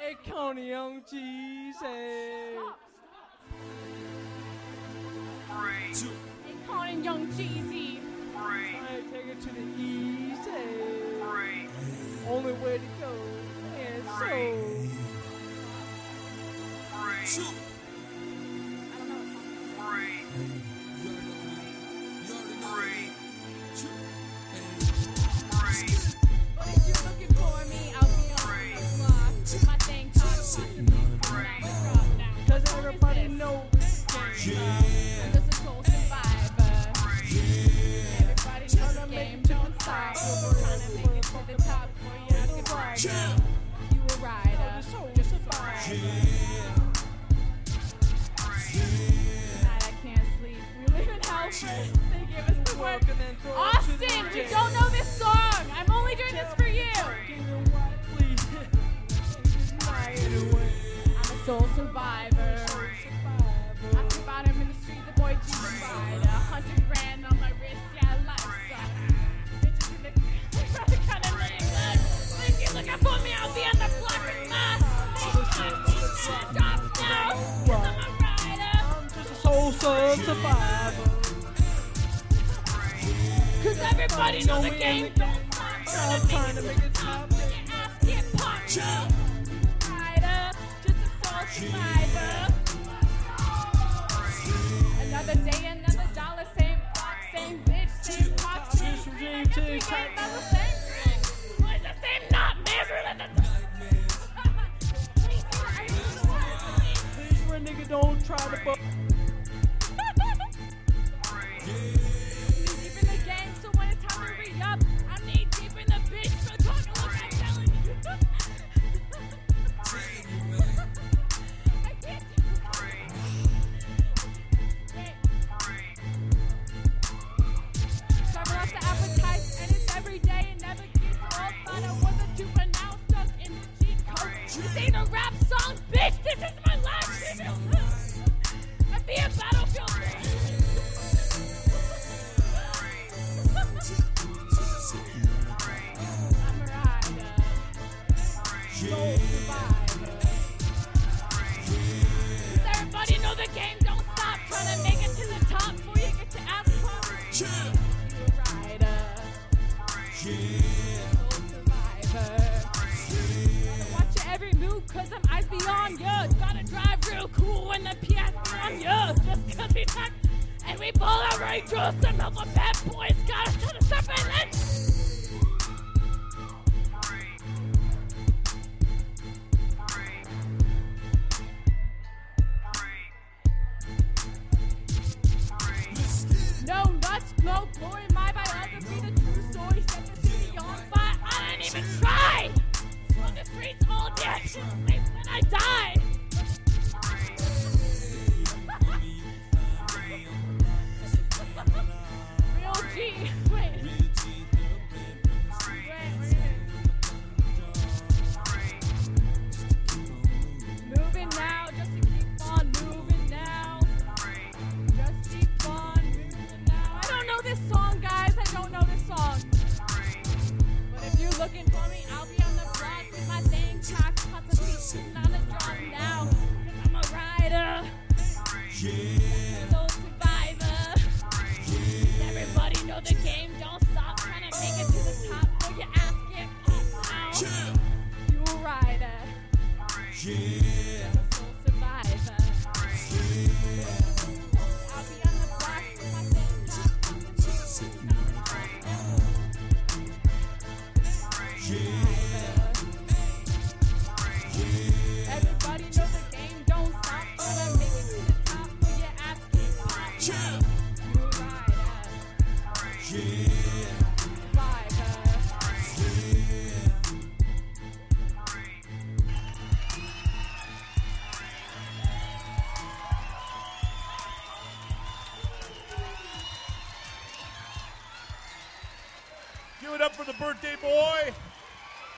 Hey, Coney Young Jeezy. Hey, Coney Young Jeezy. I take it to the easy. Only way to go. And so. But if you're looking for me, I'll be on the block with my thing Cause everybody knows this game. I'm just a soul survivor. Everybody knows the game don't stop. We're trying to make it to the top before you have to bargain. You a rider, just a survivor. Tonight I can't sleep. We live in Halford. They give us the word. Austin, we don't know this song. I'm only doing this for you. I'm a soul survivor. I survived him in the street, the boy Jesus ride. 100 grand on my wrist, yeah, life sucks. Bitches in the kind of lame look. If you're looking for me, I'll be on the block with my drop now. Cause I'm a rider. I'm just a soul survivor. Cause everybody knows the game don't stop. I'm trying to make it top. Your ass get popped up. Rider, just a soul survivor. Another day, another dollar, same clock, same bitch, same talk, same green. I guess we ain't never same green. What is the same not misery? Please, when nigga don't try to fuck. Deep in the game, so when it's time to re-up, I need deep in the bitch, so talking like I'm telling you. I can't do Travel off the appetites, and it's every day, and never gets old. Thought I was a juvenile stuck in the cheat code. This ain't a rap song, bitch, this is my life. I be a battlefield. I'm a rider, soul survivor. Does everybody know the game don't stop? Trying to make it to the top before you get your ass popped. You a rider, soul survivor. Gotta watch your every move, cause I'm eyes beyond ya. Gotta drive real cool when the PS beyond ya. Just cause we talk and we ball outrageous. Some of the bad boys got us to the surface. No nuts, blow, glory, my biography, the true story, set the city on fire. I didn't even try. On the streets all day, I should sleep when I die. Real G, wait. Moving now, just to keep on moving now. Just keep on moving now. I don't know this song, guys. I don't know this song. But if you're looking for me, I'll be on the block with my thing cocked, possibly sitting on a drum now. Cause I'm a rider. Soul survivor. Everybody know the game don't stop. Trying to make it to the top before your ass get popped out. You a rider. Soul survivor. I'll be on the block with my thing cocked, possibly sitting on a drum now. Everybody know the game don't stop. Tryna make it to the top before your ass get popped. You a rider, survivor. Give it up for the birthday boy.